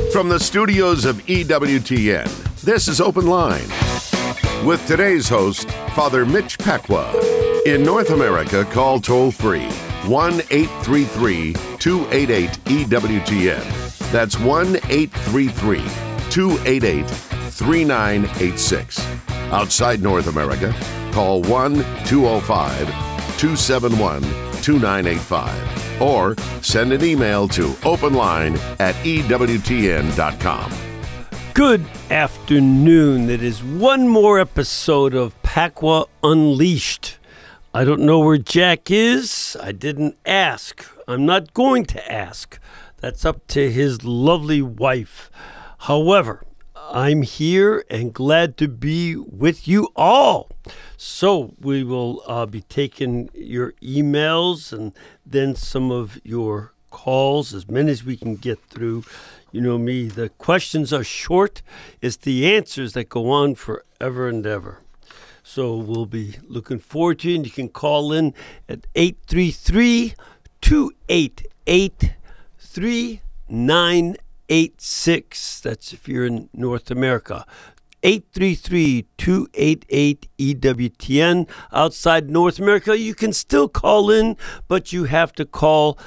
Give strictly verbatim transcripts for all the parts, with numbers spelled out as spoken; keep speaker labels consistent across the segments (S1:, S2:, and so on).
S1: From the studios of E W T N, this is Open Line. With today's host, Father Mitch Pacwa. In North America, call toll-free one eight three three, two eight eight, E W T N. That's one eight three three, two eight eight, three nine eight six. Outside North America, call one two oh five, two seven one, two nine eight five or send an email to openline at E W T N dot com.
S2: Good afternoon. It is one more episode of Pacwa Unleashed. I don't know where Jack is. I didn't ask. I'm not going to ask. That's up to his lovely wife. However, I'm here and glad to be with you all. So we will uh, be taking your emails and then some of your calls, as many as we can get through. You know me, the questions are short. It's the answers that go on forever and ever. So we'll be looking forward to you, and you can call in at eight three three, two eight eight, three nine eight six. That's if you're in North America. eight three three, two eight eight, E W T N. Outside North America, you can still call in, but you have to call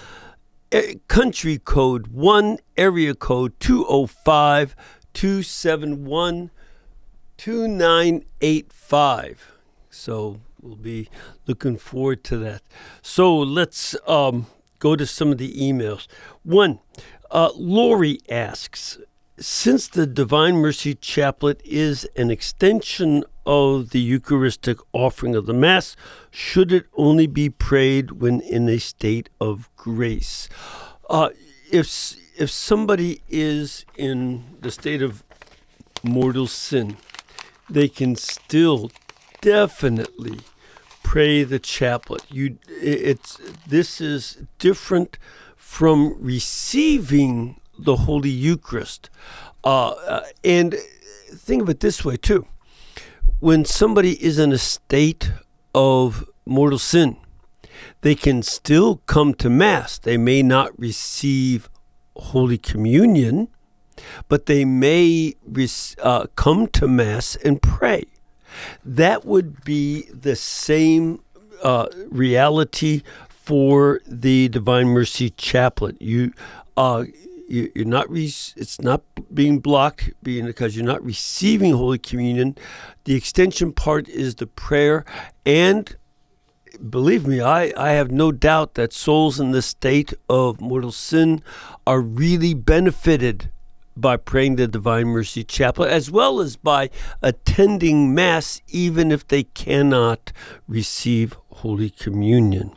S2: country code one, area code two oh five, two seven one, two nine eight five. So we'll be looking forward to that. So let's um, go to some of the emails. One, uh, Lori asks, since the Divine Mercy Chaplet is an extension of the Eucharistic offering of the Mass, should it only be prayed when in a state of grace? Uh, if if somebody is in the state of mortal sin, they can still definitely pray the chaplet. You, it's this is different from receiving the Holy Eucharist. Uh, uh, and think of it this way, too. When somebody is in a state of mortal sin, they can still come to Mass. They may not receive Holy Communion, but they may uh, come to Mass and pray. That would be the same uh, reality for the Divine Mercy Chaplet. You uh, You, you're not. Re- it's not being blocked, being because you're not receiving Holy Communion. The extension part is the prayer, and believe me, I, I have no doubt that souls in the state of mortal sin are really benefited by praying the Divine Mercy Chaplet, as well as by attending Mass, even if they cannot receive Holy Communion.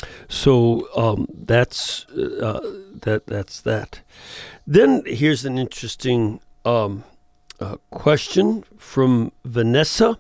S2: So um, that's uh, that. That's that. Then here's an interesting um, uh, question from Vanessa.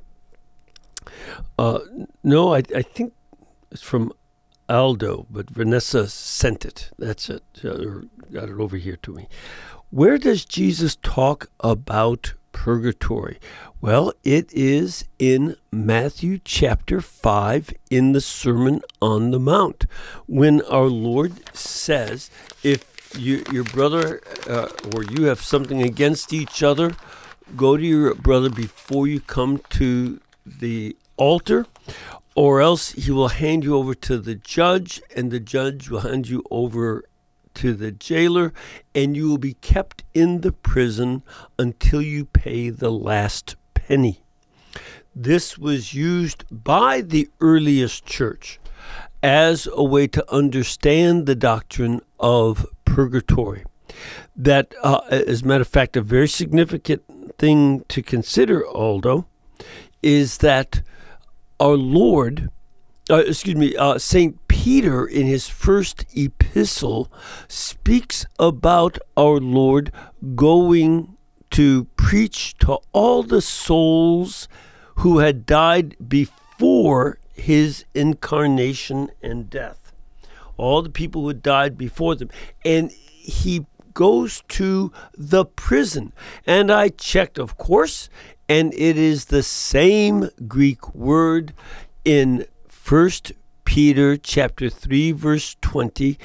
S2: Uh, no, I, I think it's from Aldo, but Vanessa sent it. That's it. Uh, got it over here to me. Where does Jesus talk about purgatory? Well, it is in Matthew chapter five in the Sermon on the Mount, when our Lord says, if you, your brother uh, or you have something against each other, go to your brother before you come to the altar, or else he will hand you over to the judge, and the judge will hand you over to the jailer, and you will be kept in the prison until you pay the last penny. This was used by the earliest church as a way to understand the doctrine of purgatory. That, uh, as a matter of fact, a very significant thing to consider, Aldo, is that our Lord, uh, excuse me, uh, Saint Peter in his first epistle speaks about our Lord going to preach to all the souls who had died before his incarnation and death. All the people who had died before them. And he goes to the prison. And I checked, of course, and it is the same Greek word in First Peter chapter three, verse twenty,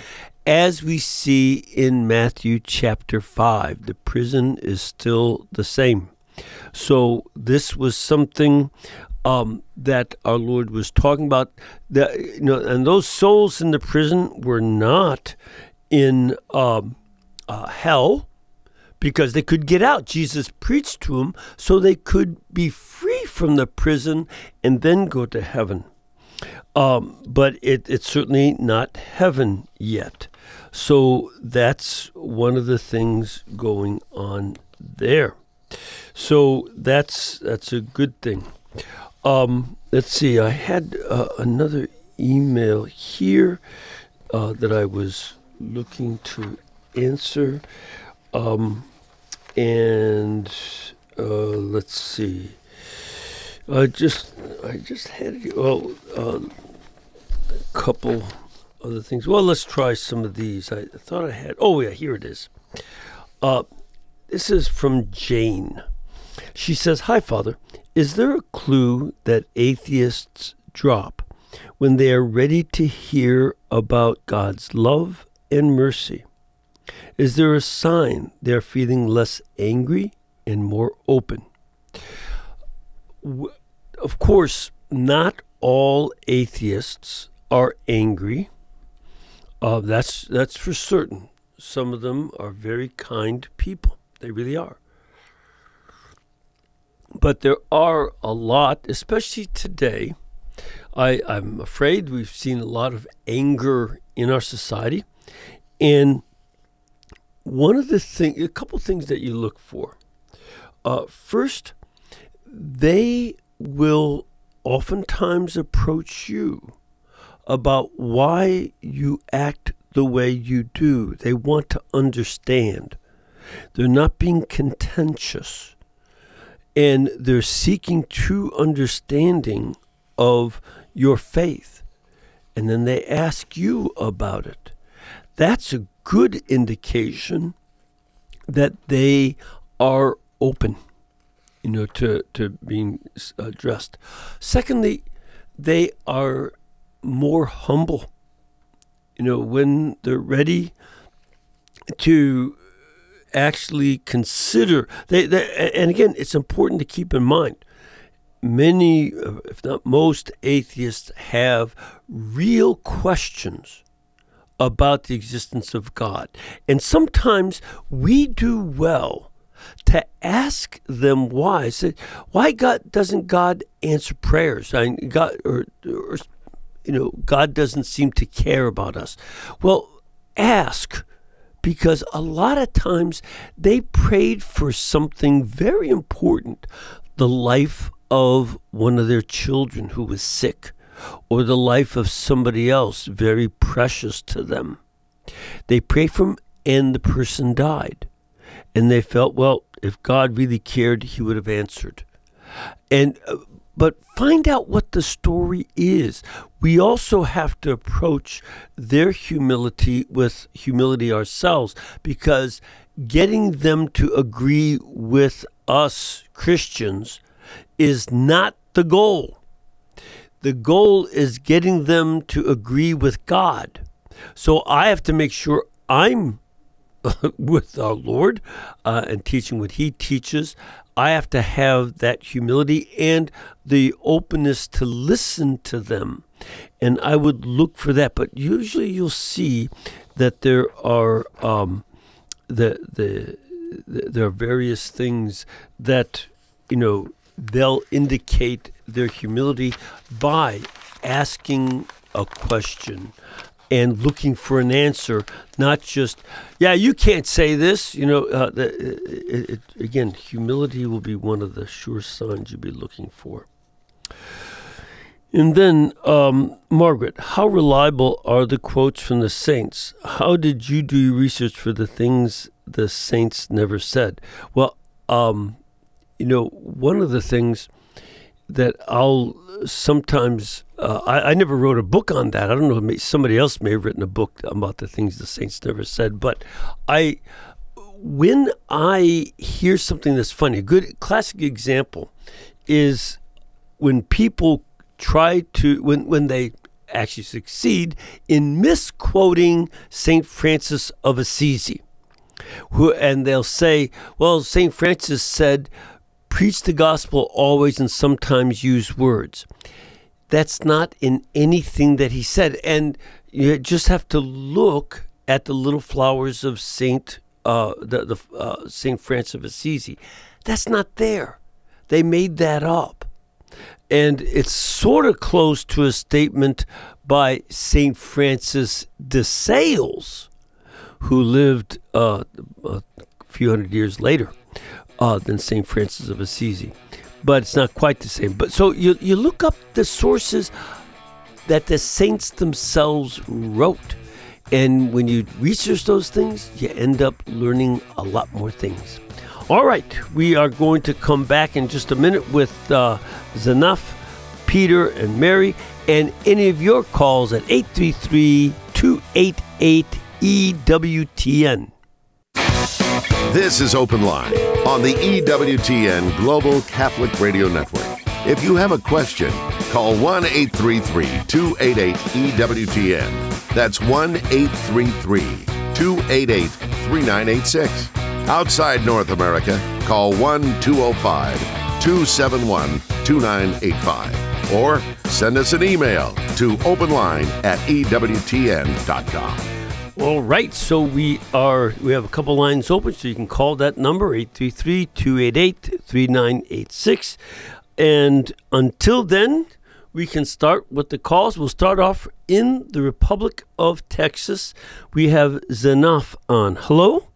S2: as we see in Matthew chapter five, the prison is still the same. So this was something um, that our Lord was talking about. That, you know, and those souls in the prison were not in um, uh, hell, because they could get out. Jesus preached to them so they could be free from the prison and then go to heaven. Um, but it, it's certainly not heaven yet. So that's one of the things going on there. So that's that's a good thing. Um, let's see. I had uh, another email here uh, that I was looking to answer. Um, and uh, let's see. I just I just had well uh, a couple other things. Well, let's try some of these. I thought I had. Oh yeah, here it is. Uh, this is from Jane. She says, "Hi, Father. Is there a clue that atheists drop when they are ready to hear about God's love and mercy? Is there a sign they are feeling less angry and more open?" Of course, not all atheists are angry. Uh, that's that's for certain. Some of them are very kind people. They really are. But there are a lot, especially today. I, I'm afraid we've seen a lot of anger in our society. And one of the things, a couple things that you look for. Uh, first, they will oftentimes approach you about why you act the way you do. They want to understand. They're not being contentious. And they're seeking true understanding of your faith. And then they ask you about it. That's a good indication that they are open, you know, to, to being addressed. Secondly, they are more humble. You know, when they're ready to actually consider, they, they and again, it's important to keep in mind, many, if not most, atheists have real questions about the existence of God. And sometimes we do well to ask them why. Say, why God doesn't God answer prayers? I mean, God, or, or you know, God doesn't seem to care about us. Well, ask, because a lot of times they prayed for something very important, the life of one of their children who was sick, or the life of somebody else very precious to them. They prayed for him and the person died. And they felt, well, if God really cared, he would have answered. And uh, but find out what the story is. We also have to approach their humility with humility ourselves, because getting them to agree with us Christians is not the goal. The goal is getting them to agree with God. So I have to make sure I'm with our Lord uh, and teaching what he teaches. I have to have that humility and the openness to listen to them. And I would look for that. But usually you'll see that there are um, the, the the there are various things that, you know, they'll indicate their humility by asking a question and looking for an answer, not just, yeah, you can't say this. You know, uh, the, it, it, again, humility will be one of the sure signs you'll be looking for. And then, um, Margaret, how reliable are the quotes from the saints? How did you do your research for the things the saints never said? Well, um, you know, one of the things that I'll sometimes, uh, I, I never wrote a book on that. I don't know, maybe somebody else may have written a book about the things the saints never said. But I, when I hear something that's funny, a good classic example is when people try to, when, when they actually succeed in misquoting Saint Francis of Assisi. Who, and they'll say, well, Saint Francis said, preach the gospel always and sometimes use words. That's not in anything that he said. And you just have to look at the little flowers of Saint uh, the, the uh, Saint Francis of Assisi. That's not there. They made that up. And it's sort of close to a statement by Saint Francis de Sales, who lived uh, a few hundred years later uh, than Saint Francis of Assisi. But it's not quite the same. But so you you look up the sources that the saints themselves wrote. And when you research those things, you end up learning a lot more things. All right, we are going to come back in just a minute with uh, Zanaf, Peter, and Mary, and any of your calls at eight three three, two eight eight, E W T N.
S1: This is Open Line on the E W T N Global Catholic Radio Network. If you have a question, call one eight three three, two eight eight, E W T N. That's one eight three three, two eight eight, three nine eight six. Outside North America, call one two zero five, two seven one, two nine eight five. Or send us an email to openline at E W T N dot com.
S2: All right, so we are we have a couple lines open, so you can call that number, eight three three, two eight eight, three nine eight six. And until then, we can start with the calls. We'll start off in the Republic of Texas. We have Zanaf on. Hello?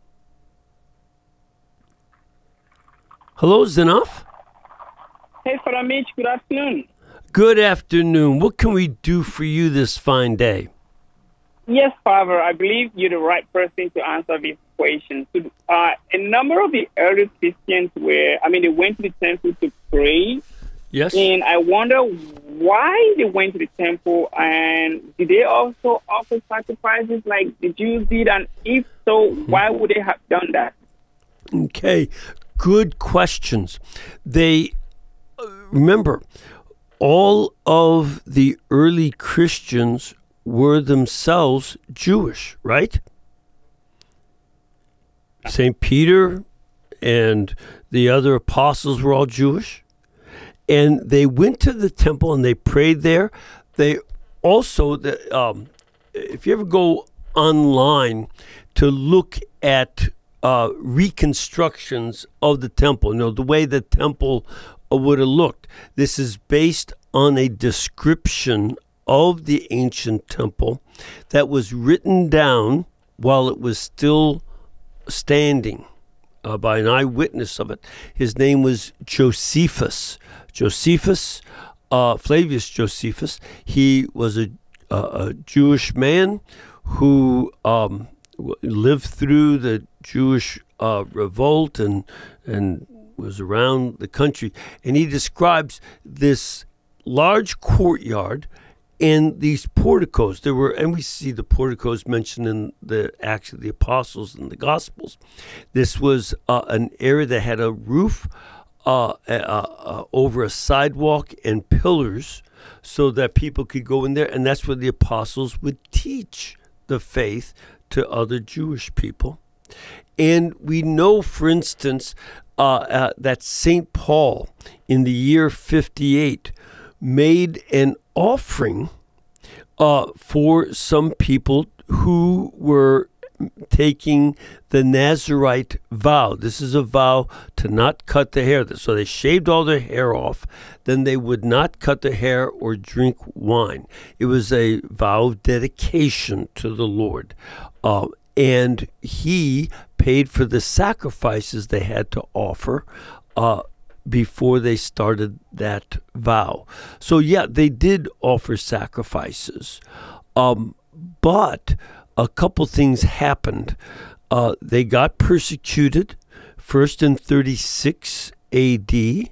S2: Hello, Zanaf?
S3: Hey, Father Mitch, good afternoon.
S2: Good afternoon. What can we do for you this fine day?
S3: Yes, Father, I believe you're the right person to answer this question. So, uh, a number of the early Christians were, I mean, they went to the temple to pray.
S2: Yes.
S3: And I wonder why they went to the temple, and did they also offer sacrifices like the Jews did? And if so, why would they have done that?
S2: Okay, good questions. They, uh, remember, all of the early Christians were themselves Jewish, right? Saint Peter and the other apostles were all Jewish. And they went to the temple and they prayed there. They also, the, um, if you ever go online to look at uh, reconstructions of the temple, you know, the way the temple uh, would have looked, this is based on a description of the ancient temple that was written down while it was still standing uh, by an eyewitness of it. His name was Josephus. Josephus, uh, Flavius Josephus. He was a, a, a Jewish man who um, lived through the Jewish uh, revolt and and was around the country. And he describes this large courtyard and these porticos. There were, and we see the porticos mentioned in the Acts of the Apostles and the Gospels. This was uh, an area that had a roof Uh, uh, uh, over a sidewalk and pillars so that people could go in there. And that's where the apostles would teach the faith to other Jewish people. And we know, for instance, uh, uh, that Saint Paul in the year fifty-eight made an offering uh, for some people who were taking the Nazarite vow. This is a vow to not cut the hair. So they shaved all their hair off. Then they would not cut the hair or drink wine. It was a vow of dedication to the Lord. Uh, and he paid for the sacrifices they had to offer uh, before they started that vow. So yeah, they did offer sacrifices. Um, but a couple things happened. Uh, they got persecuted, first in thirty-six A D,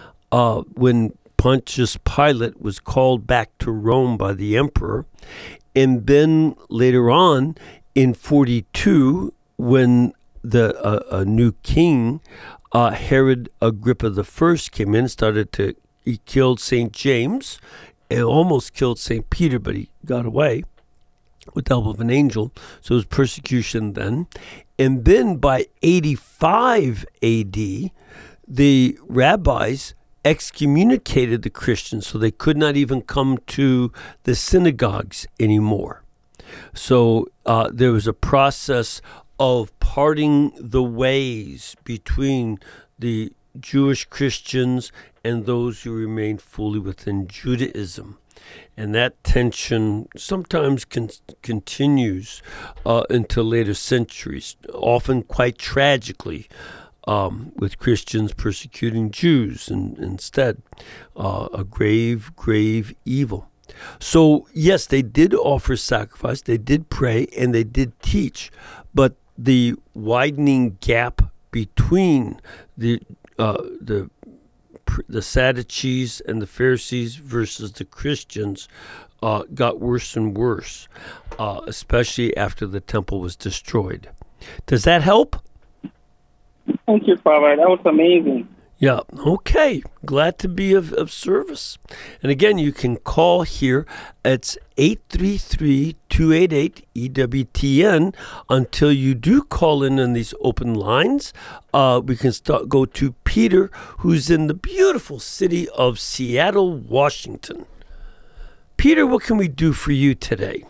S2: uh, when Pontius Pilate was called back to Rome by the emperor, and then later on in forty-two, when the uh, a new king, uh, Herod Agrippa the First, came in, started to he killed Saint James and almost killed Saint Peter, but he got away with the help of an angel. So it was persecution then. And then by eighty-five A D, the rabbis excommunicated the Christians, so they could not even come to the synagogues anymore. So uh, there was a process of parting the ways between the Jewish Christians and those who remained fully within Judaism. And that tension sometimes con- continues uh, into later centuries, often quite tragically, um, with Christians persecuting Jews and instead uh, a grave, grave evil. So, yes, they did offer sacrifice, they did pray, and they did teach, but the widening gap between the uh, the the Sadducees and the Pharisees versus the Christians uh, got worse and worse, uh, especially after the temple was destroyed. Does that help?
S3: Thank you, Father. That was amazing.
S2: Yeah, okay. Glad to be of, of service. And again, you can call here. It's eight three three, two eight eight, E W T N. Until you do call in on these open lines, uh, we can start, go to Peter, who's in the beautiful city of Seattle, Washington. Peter, what can we do for you today?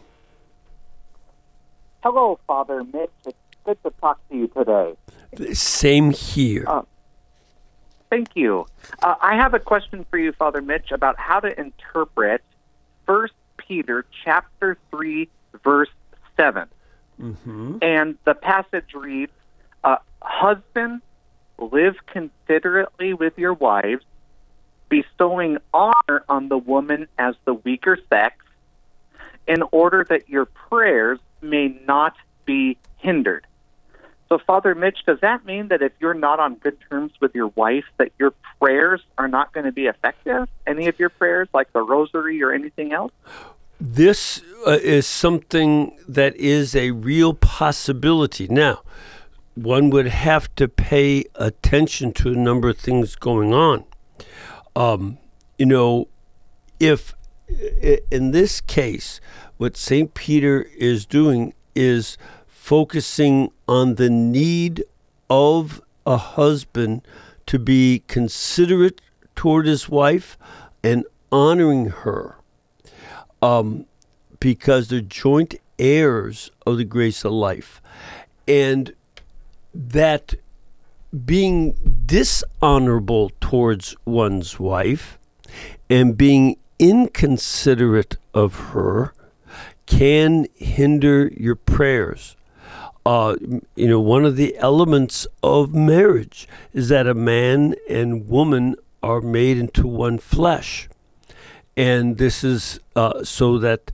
S4: Hello, Father Mitch. It's good to talk to you today.
S2: Same here.
S4: Uh, Thank you. Uh, I have a question for you, Father Mitch, about how to interpret First Peter chapter three, verse seven.
S2: Mm-hmm.
S4: And the passage reads, uh, "Husbands, live considerately with your wives, bestowing honor on the woman as the weaker sex, in order that your prayers may not be hindered." So, Father Mitch, does that mean that if you're not on good terms with your wife, that your prayers are not going to be effective? Any of your prayers, like the rosary or anything else?
S2: This uh, is something that is a real possibility. Now, one would have to pay attention to a number of things going on. Um, you know, if in this case, what Saint Peter is doing is focusing on the need of a husband to be considerate toward his wife and honoring her, um, because they're joint heirs of the grace of life. And that being dishonorable towards one's wife and being inconsiderate of her can hinder your prayers. Uh, you know, one of the elements of marriage is that a man and woman are made into one flesh. And this is uh, so that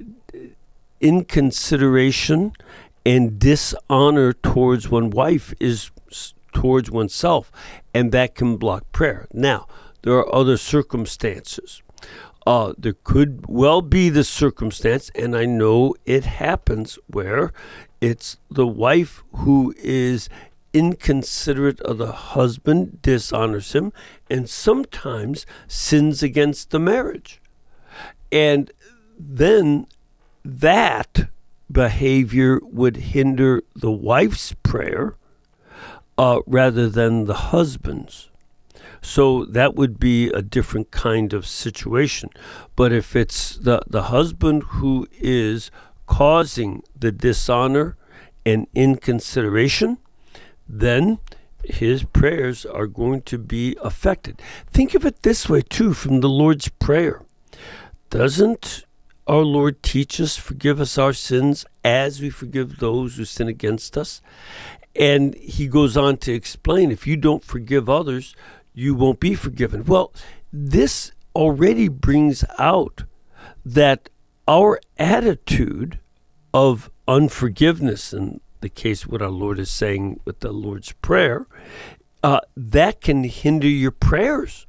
S2: inconsideration and dishonor towards one wife is towards oneself, and that can block prayer. Now, there are other circumstances. Uh, there could well be the circumstance, and I know it happens, where it's the wife who is inconsiderate of the husband, dishonors him, and sometimes sins against the marriage. And then that behavior would hinder the wife's prayer uh, rather than the husband's. So that would be a different kind of situation. But if it's the, the husband who is causing the dishonor and inconsideration, then his prayers are going to be affected. Think of it this way, too, from the Lord's Prayer. Doesn't our Lord teach us, forgive us our sins as we forgive those who sin against us? And he goes on to explain, if you don't forgive others, you won't be forgiven. Well, this already brings out that our attitude of unforgiveness, in the case what our Lord is saying with the Lord's Prayer, uh, that can hinder your prayers.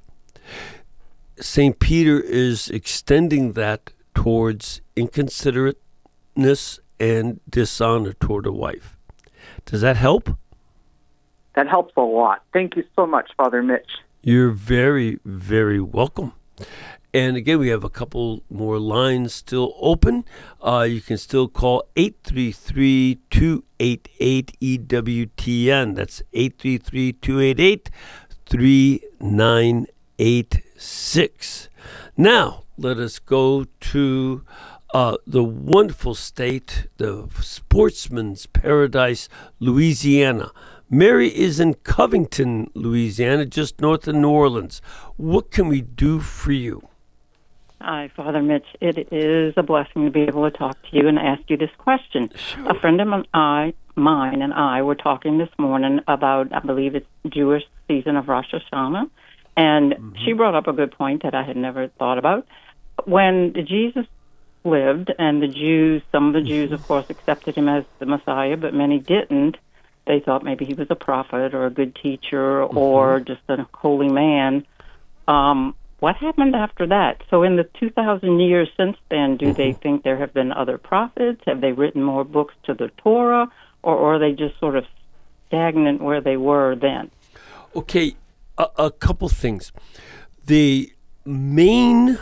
S2: Saint Peter is extending that towards inconsiderateness and dishonor toward a wife. Does that help?
S4: That helps a lot. Thank you so much, Father Mitch.
S2: You're very, very welcome. And again, we have a couple more lines still open. Uh, you can still call eight three three, two eight eight, E W T N. That's eight three three, two eight eight, three nine eight six. Now, let us go to uh, the wonderful state, the sportsman's paradise, Louisiana. Mary is in Covington, Louisiana, just north of New Orleans. What can we do for you?
S5: Hi, Father Mitch. It is a blessing to be able to talk to you and ask you this question. Sure. A friend of I, mine and I were talking this morning about, I believe it's Jewish season of Rosh Hashanah, and mm-hmm. she brought up a good point that I had never thought about. When Jesus lived, and the Jews, some of the Jews, of course, accepted him as the Messiah, but many didn't. They thought maybe he was a prophet or a good teacher mm-hmm. or just a holy man. Um, what happened after that? So in the two thousand years since then, do mm-hmm. they think there have been other prophets? Have they written more books to the Torah? Or, or are they just sort of stagnant where they were then?
S2: Okay, a, a couple things. The main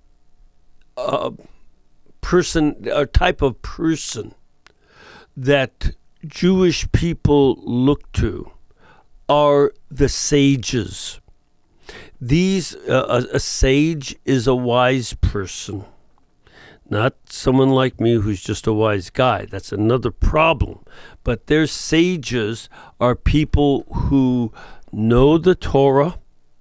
S2: uh, person, or type of person that Jewish people look to are the sages. These uh, a, a sage is a wise person, not someone like me who's just a wise guy. That's another problem. But their sages are people who know the Torah.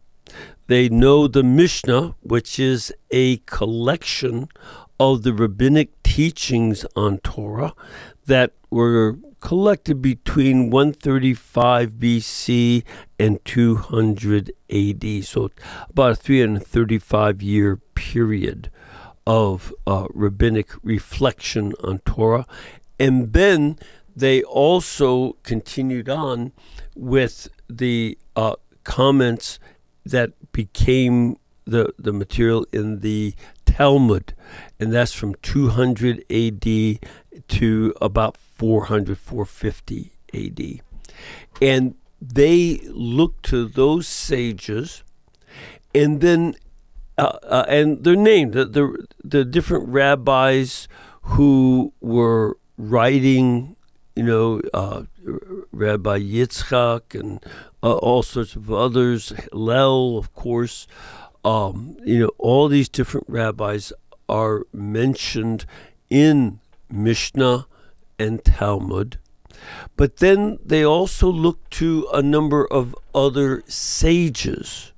S2: They know the Mishnah, which is a collection of the rabbinic teachings on Torah that were collected between one thirty-five B C and two hundred A D, so about a three hundred thirty-five year period of uh, rabbinic reflection on Torah. And then they also continued on with the uh, comments that became the, the material in the Talmud, and that's from two hundred A D to about four hundred, four fifty A D. And they look to those sages, and then, uh, uh, and they're named, the, the, the different rabbis who were writing, you know, uh, Rabbi Yitzchak and uh, all sorts of others, Hillel, of course. Um, you know, all these different rabbis are mentioned in Mishnah and Talmud. But then they also look to a number of other sages.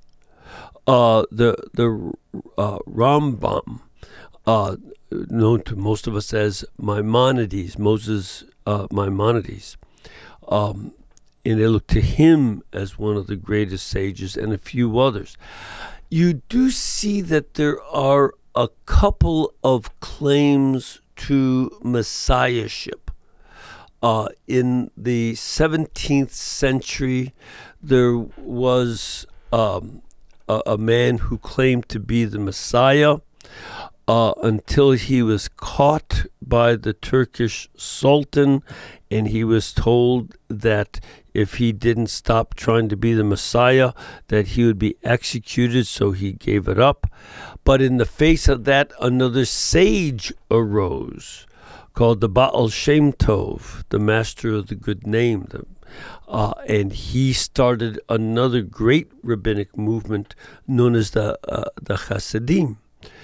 S2: Uh, the the uh, Rambam, uh, known to most of us as Maimonides, Moses uh, Maimonides. Um, and they look to him as one of the greatest sages, and a few others. You do see that there are a couple of claims to messiahship. Uh, in the seventeenth century, there was um, a, a man who claimed to be the Messiah uh, until he was caught by the Turkish Sultan, and he was told that if he didn't stop trying to be the Messiah, that he would be executed, so he gave it up. But in the face of that, another sage arose, called the Baal Shem Tov, the master of the good name. The, uh, and he started another great rabbinic movement known as the, uh, the Hasidim.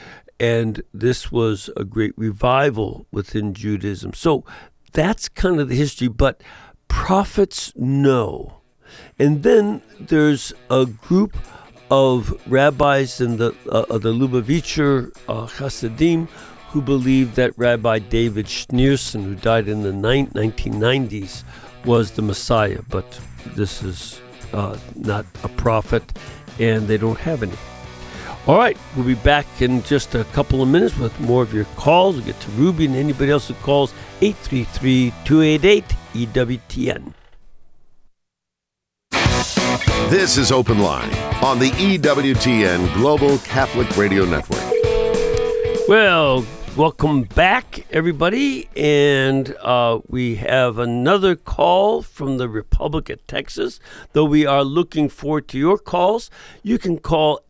S2: And this was a great revival within Judaism. So that's kind of the history, but prophets know. And then there's a group of rabbis in the uh, the Lubavitcher uh, Hasidim who believe that Rabbi David Schneerson, who died in the nineteen nineties, was the Messiah. But this is uh, not a prophet, and they don't have any. All right, we'll be back in just a couple of minutes with more of your calls. We'll get to Ruby and anybody else who calls eight three three, two eight eight, E W T N.
S1: This is Open Line on the E W T N Global Catholic Radio Network.
S2: Well, welcome back, everybody. And uh, we have another call from the Republic of Texas. Though we are looking forward to your calls, you can call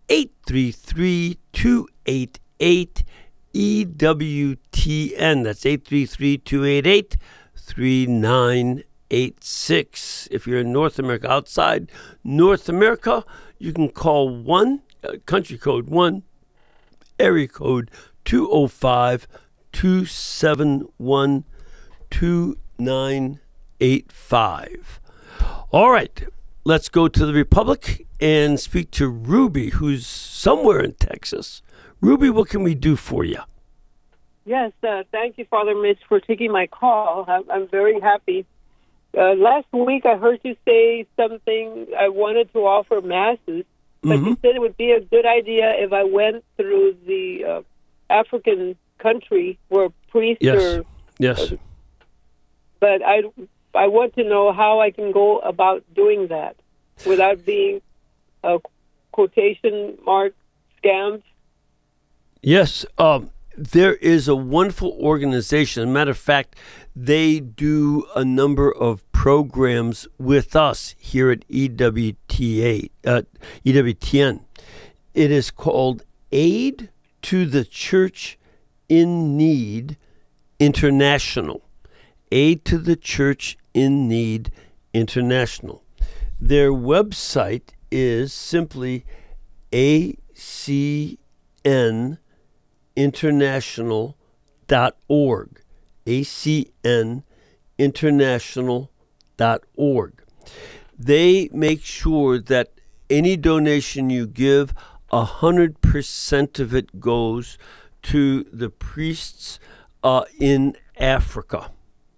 S2: eight three three, two eight eight, E W T N. That's eight three three, two eight eight, three nine eight six. If you're in North America, outside North America, you can call one, uh, country code one, area code two oh five, two seven one, two nine eight five. All right, let's go to the Republic and speak to Ruby, who's somewhere in Texas. Ruby, what can we do for you?
S6: Yes, uh, thank you, Father Mitch, for taking my call. I'm, I'm very happy. Uh, last week I heard you say something. I wanted to offer masses, but
S2: Mm-hmm.
S6: you said it would be a good idea if I went through the uh, African country where priests
S2: Yes.
S6: are.
S2: Yes.
S6: But I, I want to know how I can go about doing that without being a quotation mark scammed.
S2: Yes. Um, there is a wonderful organization. As a matter of fact, they do a number of programs with us here at E W T A, uh, E W T N. It is called Aid to the Church in Need International. Aid to the Church in Need International. Their website is simply A C N international dot org. A C N international dot org. They make sure that any donation you give, one hundred percent of it goes to the priests uh, in Africa.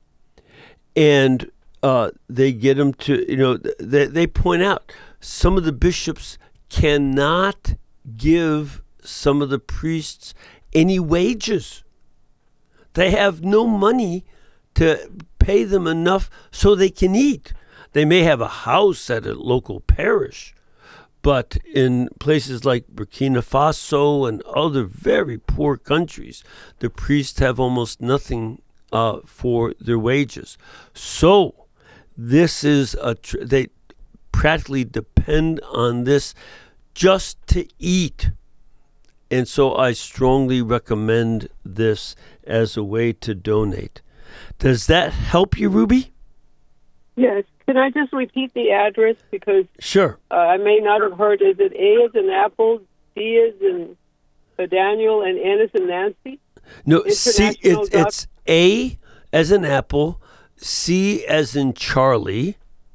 S2: And uh, they get them to, you know, they, they point out some of the bishops cannot give some of the priests any wages. They have no money to pay them enough so they can eat. They may have a house at a local parish, but in places like Burkina Faso and other very poor countries, the priests have almost nothing uh, for their wages. So this is a tr- they practically depend on this just to eat. And so I strongly recommend this as a way to donate. Does that help you, Ruby?
S6: Yes. Can I just repeat the address? Because
S2: Sure.
S6: uh, I may not have heard. Is it A as in Apple, D as in uh, Daniel, and N as in Nancy?
S2: No, C,
S6: International
S2: it's,
S6: dot-
S2: it's A as in apple, C as in Charlie,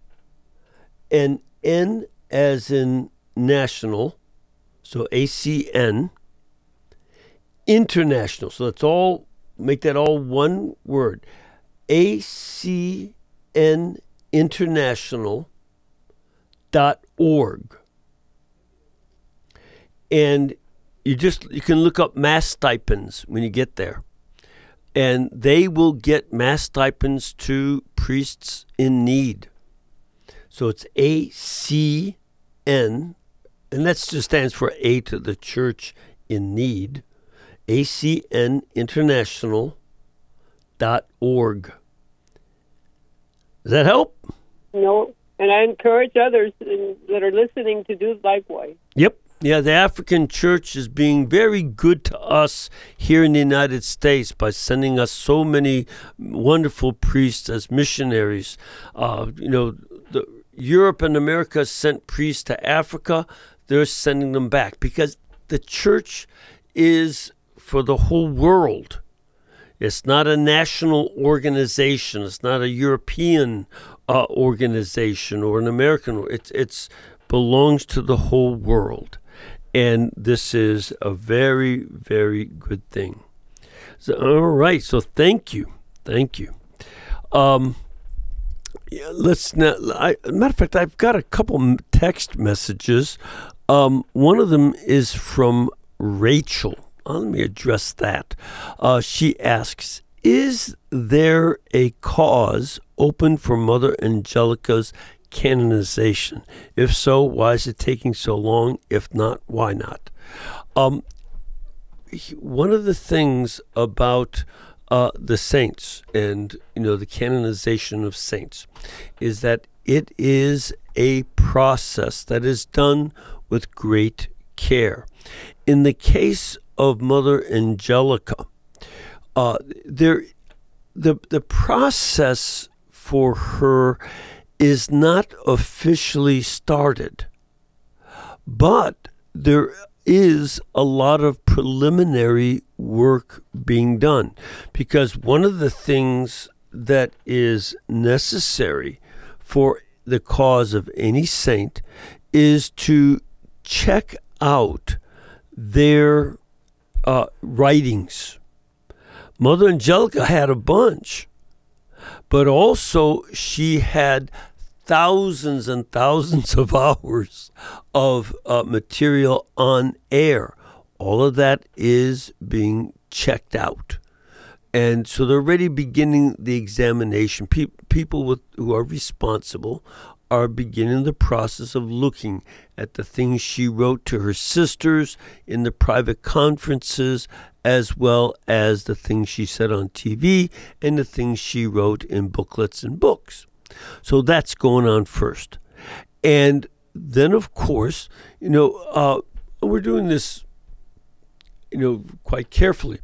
S2: and N as in national, so A C N, international. So it's all, make that all one word. A C N international dot org. And you just, you can look up mass stipends when you get there. And they will get mass stipends to priests in need. So it's A C N, and that just stands for A to the Church in Need, A C N international dot org. Does that help?
S6: No. And I encourage others in, that are listening to do likewise.
S2: Yep. Yeah, the African Church is being very good to us here in the United States by sending us so many wonderful priests as missionaries. Uh, you know, the, Europe and America sent priests to Africa. They're sending them back because the church is for the whole world. It's not a national organization. It's not a European uh, organization or an American. It's it's belongs to the whole world. And this is a very, very good thing. So, all right. So thank you. Thank you. Um, yeah, let's now, I, matter of fact, I've got a couple text messages. Um, one of them is from Rachel. Uh, let me address that. Uh, she asks, is there a cause open for Mother Angelica's canonization? If so, why is it taking so long? If not, why not? Um, one of the things about uh, the saints and, you know, the canonization of saints is that it is a process that is done with great care. In the case of Mother Angelica, uh, there, the the process for her is not officially started, but there is a lot of preliminary work being done, because one of the things that is necessary for the cause of any saint is to check out their uh, writings. Mother Angelica had a bunch, but also she had thousands and thousands of hours of uh, material on air. All of that is being checked out. And so they're already beginning the examination. Pe- people with, who are responsible are beginning the process of looking at the things she wrote to her sisters in the private conferences, as well as the things she said on T V and the things she wrote in booklets and books. So that's going on first. And then, of course, you know, uh, we're doing this, you know, quite carefully.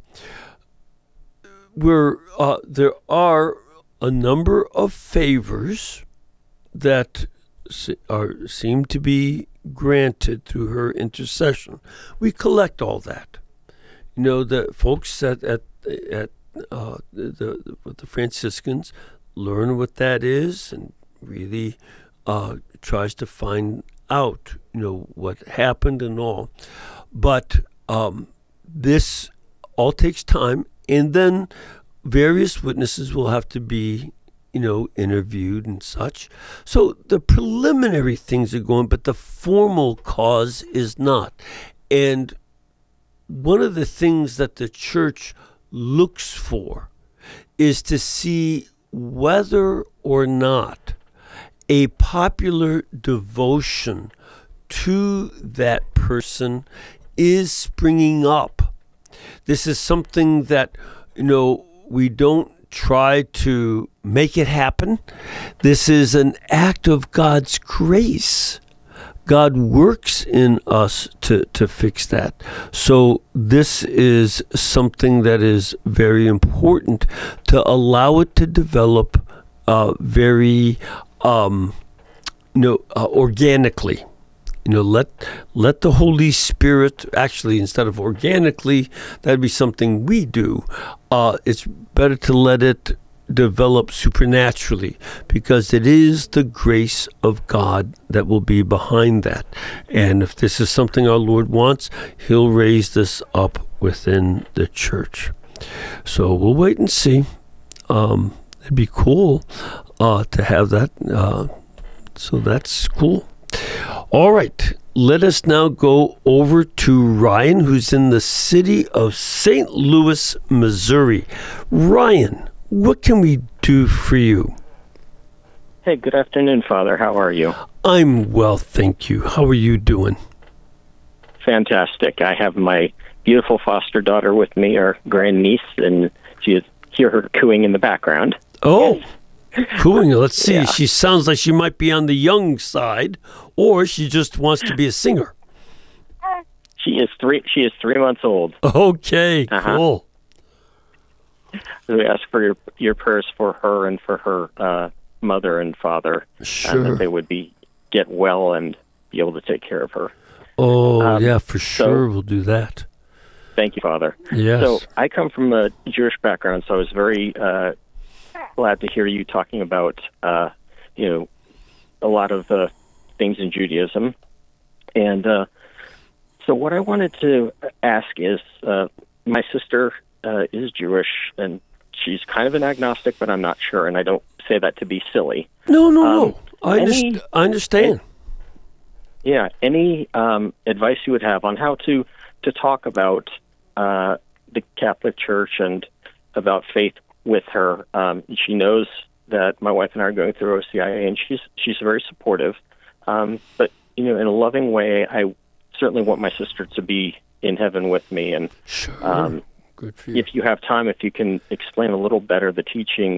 S2: Where uh, there are a number of favors that are seem to be granted through her intercession. We collect all that. You know, the folks at at at uh, the, the the Franciscans learn what that is and really uh, tries to find out, you know, what happened and all. But um, this all takes time. And then various witnesses will have to be, you know, interviewed and such. So the preliminary things are going, but the formal cause is not. And one of the things that the church looks for is to see whether or not a popular devotion to that person is springing up. This is something that, you know, we don't try to make it happen. This is an act of God's grace. God works in us to, to fix that. So this is something that is very important to allow it to develop uh, very, um, you know, uh, organically. You know, let let the Holy Spirit, actually, instead of organically, that'd be something we do. Uh, it's better to let it develop supernaturally, because it is the grace of God that will be behind that. And if this is something our Lord wants, He'll raise this up within the church. So we'll wait and see. Um, it'd be cool uh, to have that. Uh, so that's cool. All right, let us now go over to Ryan, who's in the city of Saint Louis, Missouri. Ryan, what can we do for you?
S7: Hey, good afternoon, Father. How are you?
S2: I'm well, thank you. How are you doing?
S7: Fantastic. I have my beautiful foster daughter with me, our grandniece, and you hear her cooing in the background.
S2: Oh, yes. Cooing. Let's see.
S7: Yeah.
S2: She sounds like she might be on the young side, or she just wants to be a singer.
S7: She is three. She is three months old.
S2: Okay,
S7: uh-huh.
S2: Cool.
S7: So we ask for your your prayers for her and for her uh, mother and father,
S2: sure,
S7: and that they would be get well and be able to take care of her.
S2: Oh,
S7: um,
S2: yeah, for sure.
S7: So,
S2: we'll do that.
S7: Thank you, Father.
S2: Yes.
S7: So I come from a Jewish background, so I was very uh, glad to hear you talking about, uh, you know, a lot of uh, things in Judaism. And uh, so what I wanted to ask is, uh, my sister uh, is Jewish, and she's kind of an agnostic, but I'm not sure, and I don't say that to be silly.
S2: No, no,
S7: um,
S2: no. I,
S7: any,
S2: underst- I understand.
S7: Any, yeah, any um, advice you would have on how to, to talk about uh, the Catholic Church and about faith with her? Um, she knows that my wife and I are going through O C I A, and she's she's very supportive. Um, but you know, in a loving way, I certainly want my sister to be in heaven with me. And
S2: sure.
S7: um,
S2: Good for you.
S7: If you have time, if you can explain a little better the teaching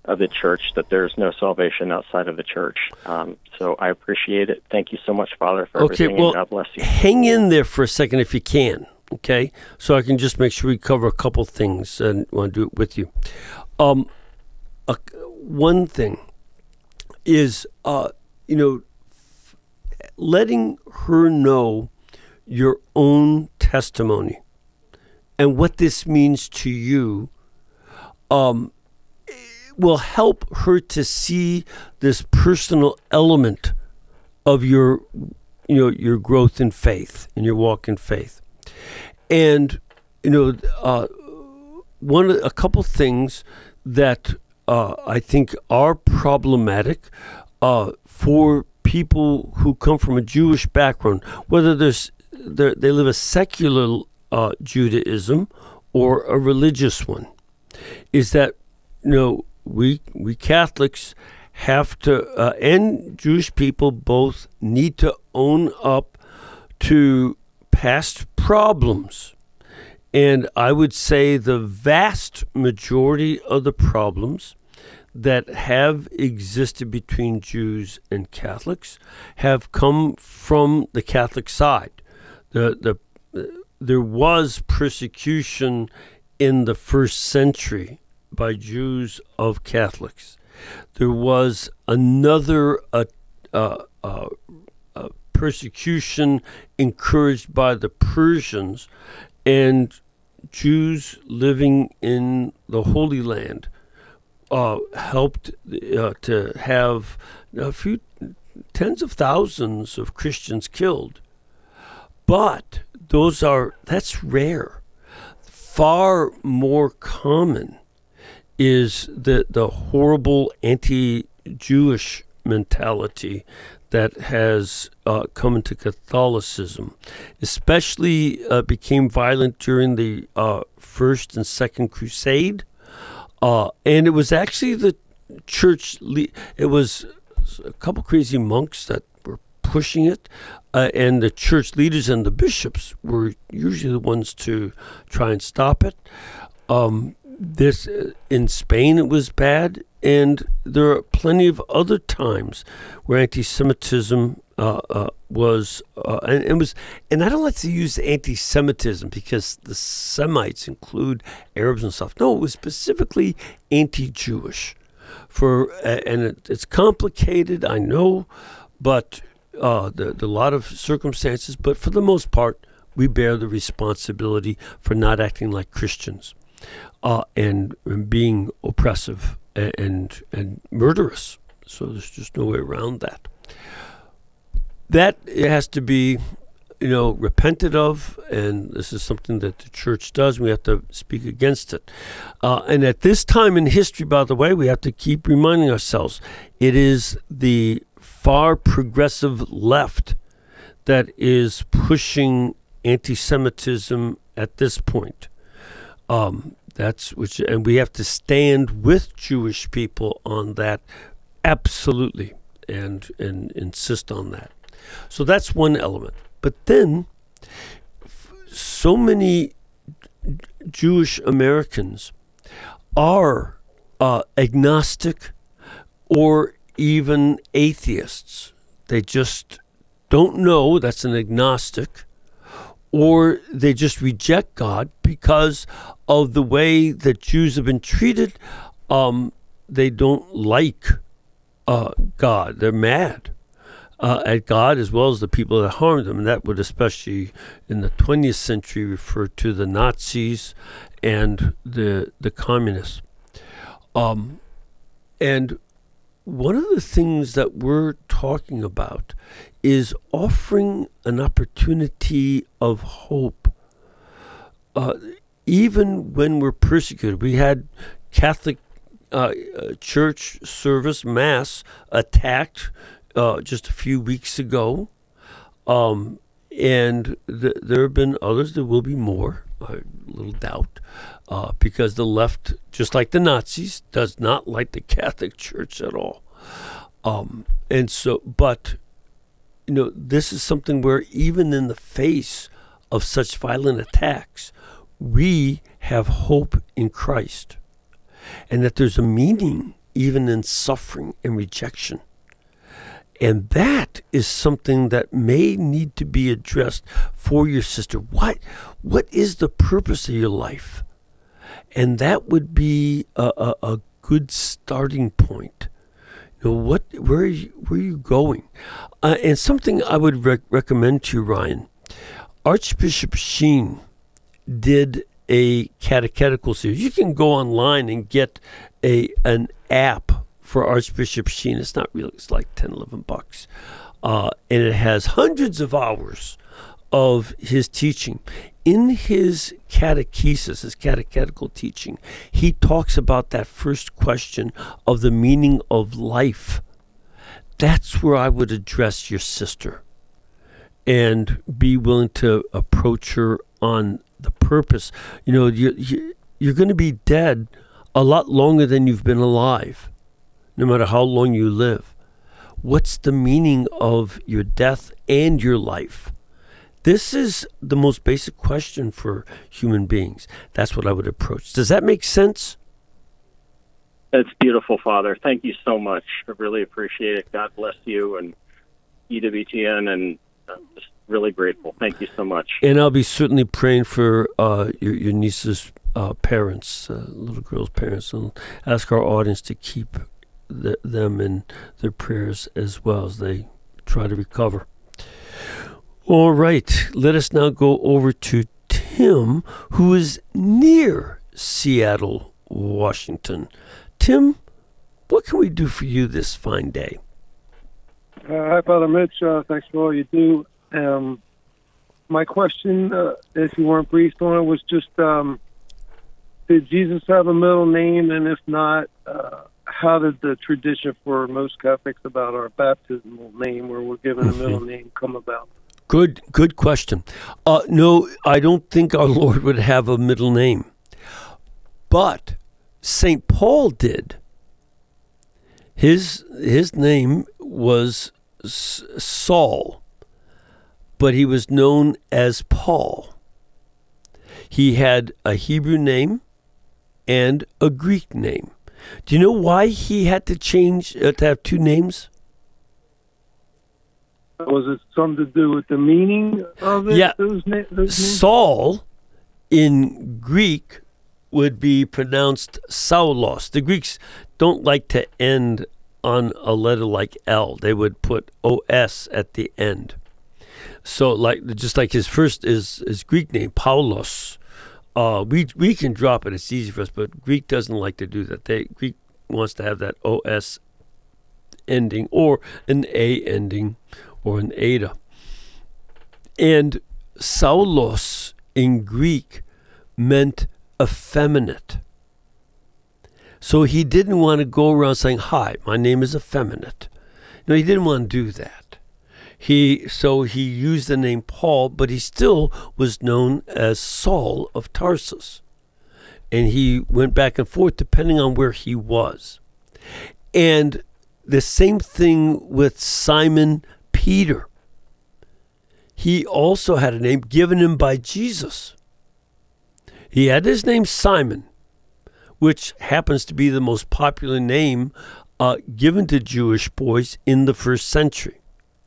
S7: of the church, that there's no salvation outside of the church. Um, so I appreciate it. Thank you so much, Father, for
S2: okay,
S7: everything,
S2: well,
S7: and God bless you.
S2: Hang in there for a second if you can, okay? So I can just make sure we cover a couple things and want to do it with you. Um, uh, one thing is, uh, you know, f- letting her know your own testimony and what this means to you um, will help her to see this personal element of your, you know, your growth in faith and your walk in faith. And, you know, uh, one, a couple things that uh, I think are problematic uh, for people who come from a Jewish background, whether there's, they live a secular uh, Judaism or a religious one, is that, you know, we we Catholics have to, uh, and Jewish people both need to own up to past problems. And I would say the vast majority of the problems that have existed between Jews and Catholics have come from the Catholic side. The the there was persecution in the first century by Jews of Catholics. There was another uh, uh, uh, uh, persecution encouraged by the Persians, and Jews living in the Holy Land uh, helped uh, to have a few tens of thousands of Christians killed. But those are that's rare. Far more common is the the horrible anti-Jewish mentality that has uh, come into Catholicism, especially uh, became violent during the uh, First and Second Crusade. Uh, and it was actually the church, le- it was a couple crazy monks that were pushing it, uh, and the church leaders and the bishops were usually the ones to try and stop it. Um, this uh, in Spain it was bad, and there are plenty of other times where anti-Semitism uh, uh, was, uh, and it was, and I don't like to use anti-Semitism because the Semites include Arabs and stuff. No, it was specifically anti-Jewish. For uh, and it, it's complicated, I know, but uh, the, the lot of circumstances. But for the most part, we bear the responsibility for not acting like Christians uh, and, and being oppressive and, and and murderous. So there's just no way around that. That has to be, you know, repented of, and this is something that the church does. We have to speak against it. Uh, and at this time in history, by the way, we have to keep reminding ourselves, it is the far progressive left that is pushing anti-Semitism at this point. Um, that's which, and we have to stand with Jewish people on that, absolutely, and and insist on that. So that's one element. But then, f- so many Jewish Americans are uh, agnostic or even atheists. They just don't know, that's an agnostic, or they just reject God because of the way that Jews have been treated. Um, they don't like uh, God. They're mad uh, at God as well as the people that harmed them. And that would especially in the twentieth century refer to the Nazis and the the communists. Um, and one of the things that we're talking about is offering an opportunity of hope. Uh, even when we're persecuted, we had Catholic uh, church service, Mass, attacked uh, just a few weeks ago. Um, and th- there have been others, there will be more, a little doubt, uh, because the left, just like the Nazis, does not like the Catholic Church at all. Um, and so, but, you know, this is something where even in the face of such violent attacks, we have hope in Christ, and that there's a meaning even in suffering and rejection. And that is something that may need to be addressed for your sister. What, what is the purpose of your life? And that would be a, a, a good starting point. You know, what, where are you, where are you going? Uh, and something I would rec- recommend to you, Ryan. Archbishop Sheen did a catechetical series. You can go online and get a an app for Archbishop Sheen. It's not really, it's like ten, eleven bucks. Uh, and it has hundreds of hours of his teaching. In his catechesis, his catechetical teaching, he talks about that first question of the meaning of life. That's where I would address your sister and be willing to approach her on the purpose. You know, you, you, you're going to be dead a lot longer than you've been alive, no matter how long you live. What's the meaning of your death and your life? This is the most basic question for human beings. That's what I would approach. Does that make sense?
S7: That's beautiful, Father. Thank you so much. I really appreciate it. God bless you and E W T N, and I'm just really grateful. Thank you so much.
S2: And I'll be certainly praying for uh, your, your niece's uh, parents, uh, little girl's parents, and ask our audience to keep the, them in their prayers as well as they try to recover. All right, let us now go over to Tim, who is near Seattle, Washington. Tim, what can we do for you this fine day?
S8: Uh, hi, Father Mitch. Uh, thanks for all you do. Um, my question, uh, if you weren't briefed on it, was just, um, did Jesus have a middle name? And if not, uh, how did the tradition for most Catholics about our baptismal name, where we're given a middle name, come about?
S2: Good, good question. Uh, no, I don't think our Lord would have a middle name. But Saint Paul did. His his name was S- Saul, but he was known as Paul. He had a Hebrew name and a Greek name. Do you know why he had to change, uh, to have two names?
S8: Was it something to do with the meaning of it?
S2: Yeah.
S8: Those na- those names?
S2: Saul in Greek would be pronounced Saulos. The Greeks don't like to end on a letter like L. They would put O S at the end. So like just like his first is his Greek name, Paulos. Uh, we we can drop it. It's easy for us, but Greek doesn't like to do that. They Greek wants to have that O S ending or an A ending or an Ada. And Saulos in Greek meant effeminate. So he didn't want to go around saying, "Hi, my name is effeminate." No, he didn't want to do that. He so he used the name Paul, but he still was known as Saul of Tarsus. And he went back and forth depending on where he was. And the same thing with Simon Peter. He also had a name given him by Jesus. He had his name Simon, which happens to be the most popular name uh, given to Jewish boys in the first century.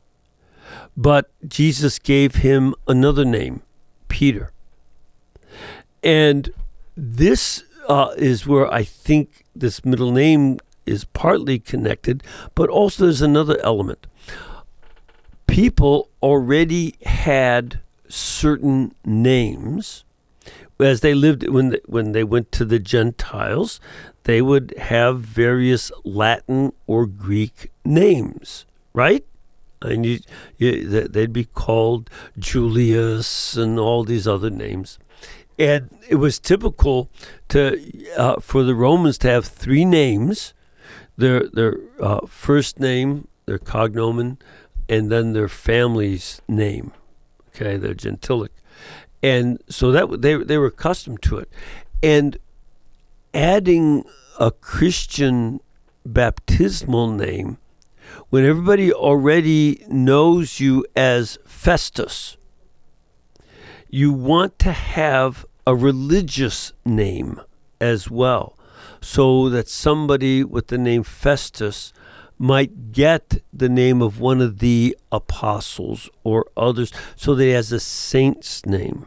S2: But Jesus gave him another name, Peter. And this uh, is where I think this middle name is partly connected, but also there's another element. People already had certain names as they lived when they, when they went to the Gentiles. They would have various Latin or Greek names, right? And you, you, they'd be called Julius and all these other names. And it was typical to uh, for the Romans to have three names: their their uh, first name, their cognomen, and then their family's name. Okay, their gentilic. And so that they they were accustomed to it. And adding a Christian baptismal name, when everybody already knows you as Festus, you want to have a religious name as well. so that somebody with the name Festus might get the name of one of the apostles or others, so that he has a saint's name.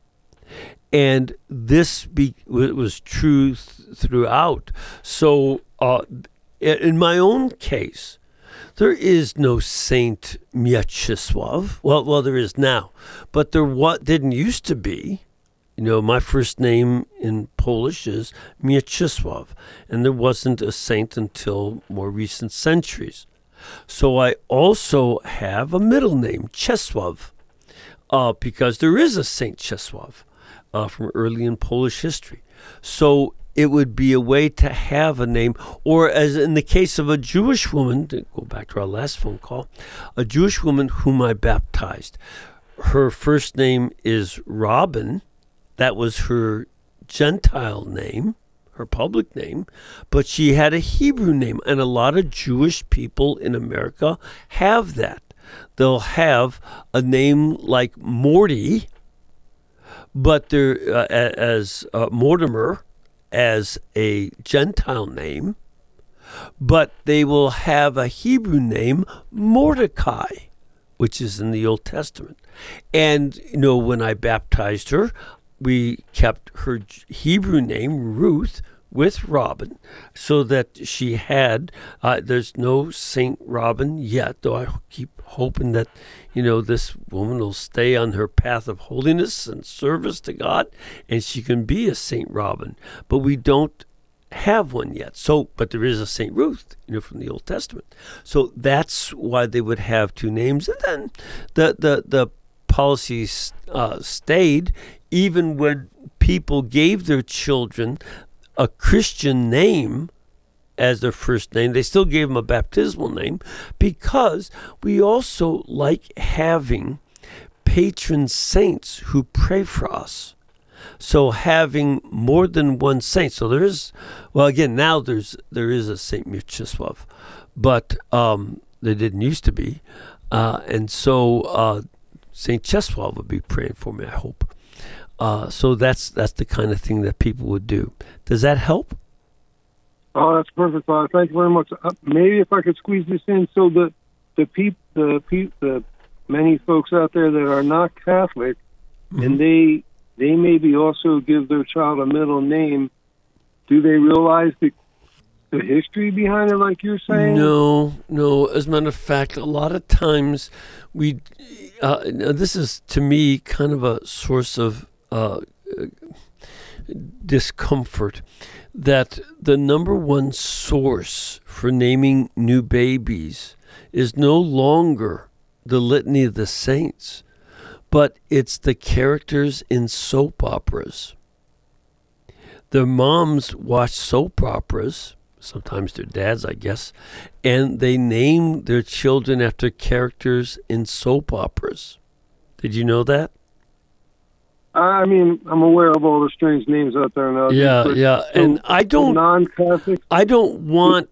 S2: And this be, was true th- throughout. So uh, in my own case, there is no Saint Mieczysław. Well, well, there is now, but there what didn't used to be. You know, my first name in Polish is Mieczysław, and there wasn't a saint until more recent centuries. So I also have a middle name, Czesław, uh, because there is a Saint Czesław uh, from early in Polish history. So it would be a way to have a name, or as in the case of a Jewish woman, to go back to our last phone call, a Jewish woman whom I baptized. Her first name is Robin. That was her Gentile name, her public name, but she had a Hebrew name, and a lot of Jewish people in America have that. They'll have a name like Morty, but they're uh, as uh, Mortimer, as a Gentile name, but they will have a Hebrew name, Mordecai, which is in the Old Testament. And, you know, when I baptized her, we kept her Hebrew name, Ruth, with Robin, so that she had, uh, there's no Saint Robin yet, though I keep hoping that, you know, this woman will stay on her path of holiness and service to God, and she can be a Saint Robin. But we don't have one yet. So, but there is a Saint Ruth, you know, from the Old Testament. So that's why they would have two names. And then the, the, the policy uh, stayed, even when people gave their children a Christian name as their first name, they still gave them a baptismal name, because we also like having patron saints who pray for us. So having more than one saint. So there is, well, again, now there's there is a Saint Mieczysław, but um, there didn't used to be. Uh, and so uh, Saint Czesław would be praying for me, I hope. Uh, so that's that's the kind of thing that people would do. Does that help?
S8: Oh, that's perfect, Father. Thank you very much. Uh, maybe if I could squeeze this in, so the the peop, the peop, the many folks out there that are not Catholic, mm-hmm. and they they maybe also give their child a middle name. Do they realize the the history behind it, like you're saying?
S2: No, no. As a matter of fact, a lot of times we. Uh, this is to me kind of a source of uh, discomfort, that the number one source for naming new babies is no longer the Litany of the Saints, but it's the characters in soap operas. Their moms watch soap operas, sometimes their dads, I guess, and they name their children after characters in soap operas. Did you know that?
S8: I mean, I'm aware of all the strange names out there now.
S2: Yeah, yeah, and I don't
S8: non-Catholic.
S2: I don't want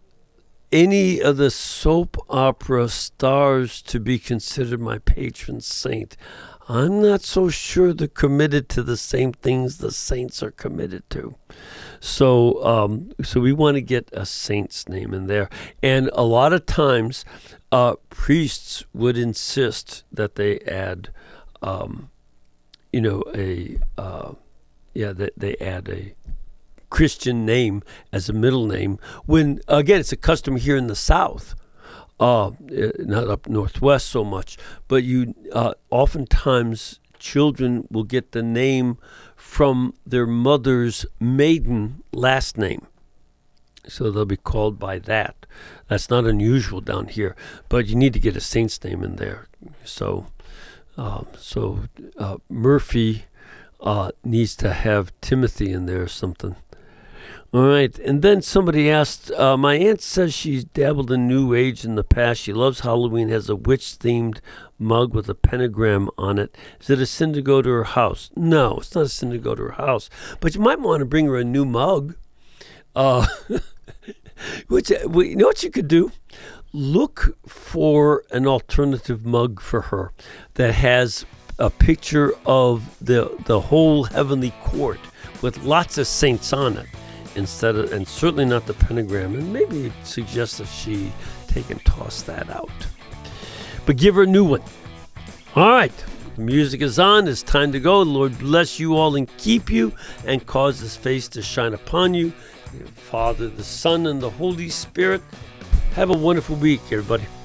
S2: any of the soap opera stars to be considered my patron saint. I'm not so sure they're committed to the same things the saints are committed to. So, um, so we want to get a saint's name in there, and a lot of times, uh, priests would insist that they add. Um, You know, a uh, yeah, that they, they add a Christian name as a middle name. When again, it's a custom here in the South, uh, not up northwest so much. But you uh, oftentimes children will get the name from their mother's maiden last name, so they'll be called by that. That's not unusual down here, but you need to get a saint's name in there. So. Uh, so uh, Murphy uh, needs to have Timothy in there or something. All right. And then somebody asked, uh, my aunt says she's dabbled in New Age in the past. She loves Halloween, has a witch-themed mug with a pentagram on it. Is it a sin to go to her house? No, it's not a sin to go to her house. But you might want to bring her a new mug. Uh, which, you know what you could do? Look for an alternative mug for her that has a picture of the the whole heavenly court with lots of saints on it, instead of, and certainly not the pentagram. And maybe suggest that she take and toss that out. But give her a new one. All right. The music is on. It's time to go. The Lord bless you all and keep you and cause his face to shine upon you. Father, the Son, and the Holy Spirit. Have a wonderful week, everybody.